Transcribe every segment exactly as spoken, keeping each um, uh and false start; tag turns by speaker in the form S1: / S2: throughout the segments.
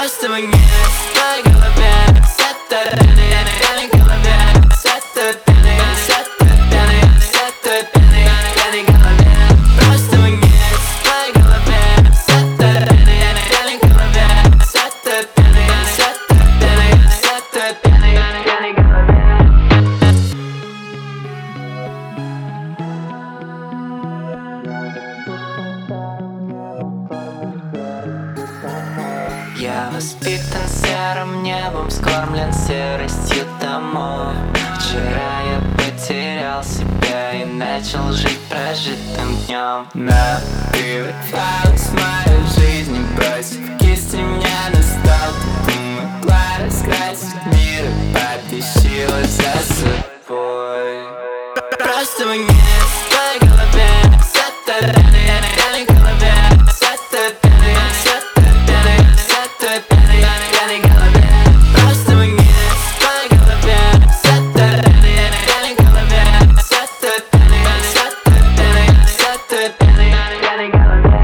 S1: Просто мы не в твоей голове. Сетта пены, пены в голове. Сетта пены, сетта пены, сетта пены, пены в голове. Просто мы не в твоей голове. Сетта пены, пены в голове. Сетта пены, сетта пены, сетта пены, пены в голове. Я воспитан серым небом, скормлен серостью домов. Вчера я потерял себя и начал жить прожитым днем. На привет фаус мою жизнь не бросив кисти, меня настал. Ты могла раскрасить мир и потащила за собой. Просто мы не в твоей голове. Сетта пены, пены в голове. Сетта пены, сетта пены, сетта пены, пены в голове. Просто мы не в твоей голове. Сетта пены, пены в голове. Сетта пены, сетта пены, сетта пены, пены в голове.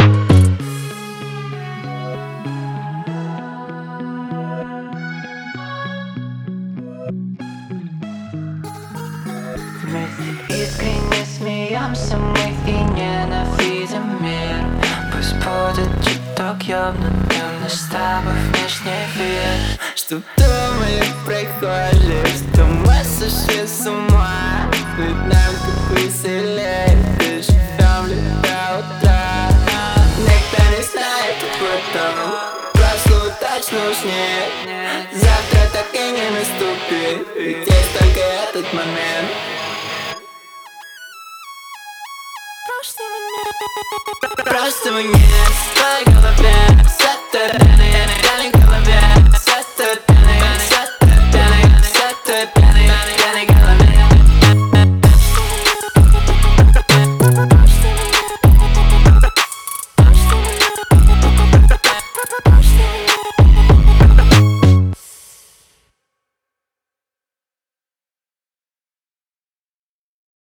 S1: Вместе искренне смеемся мы и ненавидим мир. Пусть будет чуток ёбнутым наш с тобой внешний вид. Что думают прохожие, что мы сошли с ума. Ведь нам как веселее, ты живем лишь до утра. Никто не знает, как потом. Прошлую точно уж нет. Завтра так и не наступит, ведь есть только этот момент. Просто мы не в твоей голове. Сетта пены, пены в голове. Сетта